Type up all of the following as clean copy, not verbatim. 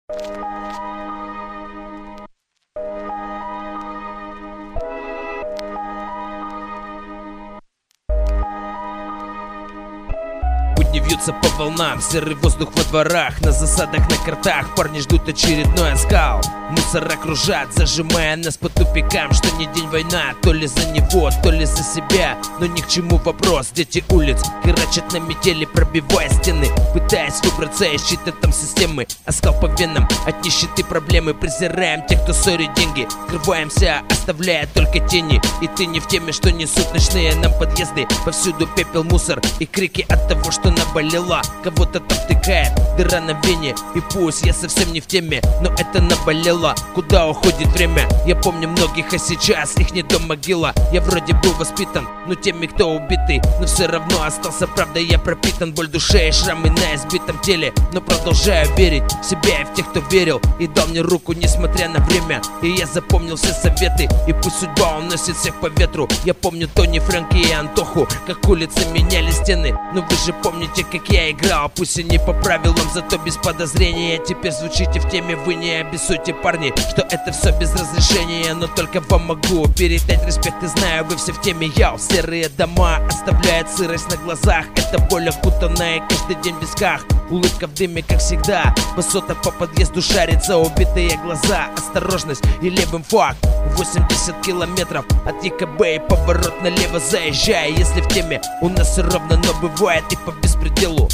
Будни вьются по волнам, серый воздух во дворах. На засадах, на картах парни ждут очередной оскал. Мусора кружат, зажимая нас по тупикам. Что не день война, то ли за него, то ли за себя. Но ни к чему вопрос, дети улиц херачат на метели, пробивая стены, пытаясь выбраться из щита там системы. Оскал по венам, от нищеты проблемы. Презираем тех, кто ссорит деньги. Скрываемся, оставляя только тени. И ты не в теме, что несут ночные нам подъезды. Повсюду пепел, мусор и крики от того, что наболело. Кого-то там втыкает дыра на вене. И пусть я совсем не в теме, но это наболело. Куда уходит время? Я помню многих, а сейчас их не до могила. Я вроде был воспитан, но теми, кто убитый. Но все равно остался правдой, я пропитан. Боль душе и шрамы на избитом теле. Но продолжаю верить в себя и в тех, кто верил и дал мне руку, несмотря на время. И я запомнил все советы. И пусть судьба уносит всех по ветру. Я помню Тони, Фрэнки и Антоху, как улицы меняли стены. Но вы же помните, как я играл. Пусть и не по правилам, зато без подозрения. Теперь звучите в теме, вы не обессудьте, парни, что это все без разрешения. Но только вам могу передать респект, и знаю, вы все в теме. Яу, серые дома оставляют сырость на глазах. Это боль окутанная каждый день в висках. Улыбка в дыме, как всегда. Высота по подъезду шарится, убитые глаза. Осторожность и левым факт. 80 километров от ЕКБ и поворот налево заезжая. Если в теме, у нас все ровно, но бывает и по беспределу.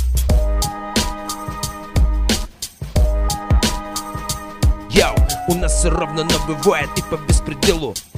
Яу, у нас все ровно, но бывает и по беспределу.